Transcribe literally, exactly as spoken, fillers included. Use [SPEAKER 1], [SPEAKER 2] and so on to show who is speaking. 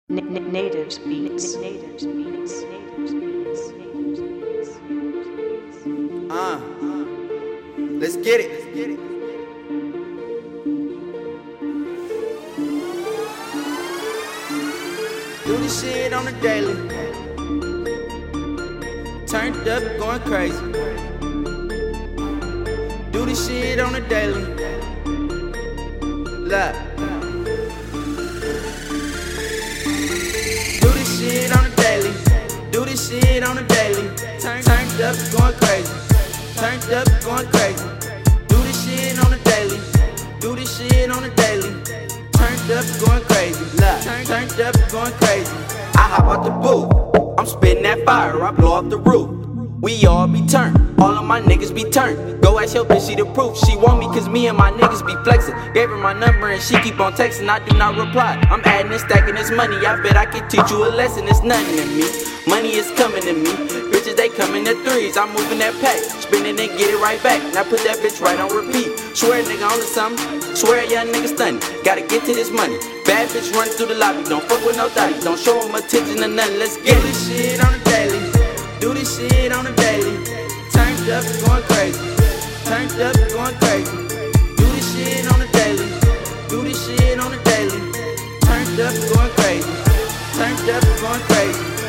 [SPEAKER 1] N- n- natives beats. Natives beats. Natives beats. Natives beats.
[SPEAKER 2] Uh, let's get it. Let's get it. Do this shit on the daily. Turned up, going crazy. Do this shit on the daily. Look. Do this shit on the daily. Do this shit on the daily. Turn, turned up, going crazy. Turned up, going crazy. Do this shit on the daily. Do this shit on the daily. Turned up, going crazy. Look, turn, turned up, going crazy. I hop out the booth. I'm spitting that fire. I blow up the roof. We all be turned. All of my niggas be turned. Go ask your bitch, she the proof. She want me cause me and my niggas be flexing. Gave her my number and she keep on texting. I do not reply. I'm adding and stacking this money. I bet I can teach you a lesson. It's nothing to me. Money is coming to me. Bitches, they coming to threes. I'm moving that pack. Spinning and get it right back. Now put that bitch right on repeat. Swear a nigga on to something. Swear a young nigga stunning. Gotta get to this money. Bad bitch running through the lobby. Don't fuck with no thotty. Don't show them attention or nothing. Let's get this shit on the daily. Do this shit on the daily. Turned up, going crazy. Turned up, going crazy. Do this shit on the daily. Do this shit on the daily. Turned up, going crazy. Turned up, going crazy.